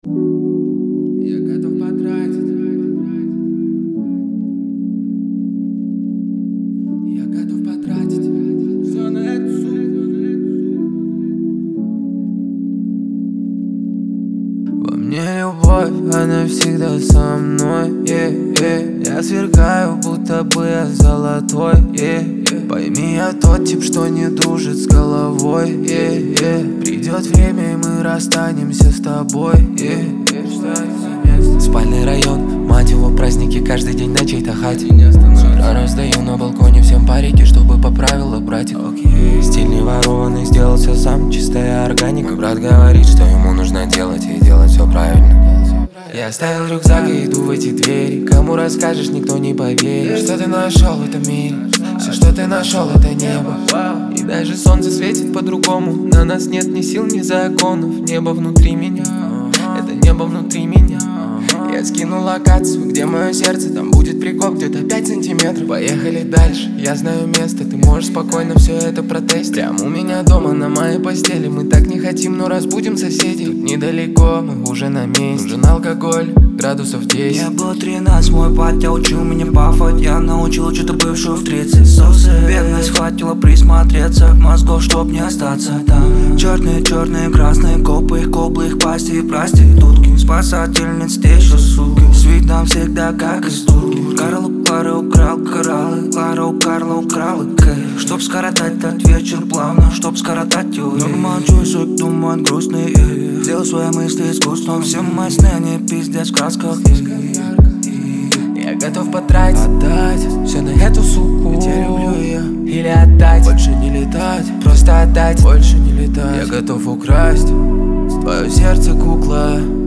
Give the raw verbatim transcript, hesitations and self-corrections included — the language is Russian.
Я готов потратить. Я готов потратить все на эту сумму. Во мне любовь, она всегда со мной, yeah, yeah. Я сверкаю, будто бы я золотой, yeah, yeah. Пойми, я тот тип, что не дружит с головой, yeah, yeah. Придет время, и мы расстанемся с тобой, yeah, yeah. Спальный район, мать его, праздники каждый день на чьей-то хате. С утра раздаю на балконе всем парики, чтобы по правилам, братик, okay. Стиль не ворованный, сделался сам, чистая органика. Мой брат говорит, что ему нужно делать и делать все правильно. Я оставил рюкзак и иду в эти двери. Кому расскажешь, никто не поверит. Что ты нашел в этом мире? Все, что ты нашел, это небо. И даже солнце светит по-другому. На нас нет ни сил, ни законов. Небо внутри меня, это небо внутри меня. Я скину локацию, где мое сердце, там будет прикол где-то пять сантиметров. Поехали дальше, я знаю место, ты можешь спокойно все это протестить. Прямо у меня дома, на моей постели. Мы так не хотим, но разбудим соседей. Тут недалеко, мы уже на месте. Нужен алкоголь, градусов десять. Я был тринадцать, мой батя учил меня бафать. Я научил что-то бывшую в тридцать. Соусы, бедность хватило присмотреться. Мозгов, чтоб не остаться там. Черные, черные, красные копы, их коблы, их пасти и проститутки. Спасательниц, те еще суки. Свит нам всегда как из турки. Карл у Клары украл кораллы, Клара у Карла украла кайф. Чтоб скоротать этот вечер плавно, чтоб скоротать его. Много молчу, суть думает грустный. Сделал свои мысли искусством. Все мои сны, они пиздец в красках. Я готов потратить, отдать все на эту суку, ведь я люблю ее. Или отдать, больше не летать, просто отдать, больше не летать. Я готов украсть твое сердце, кукла.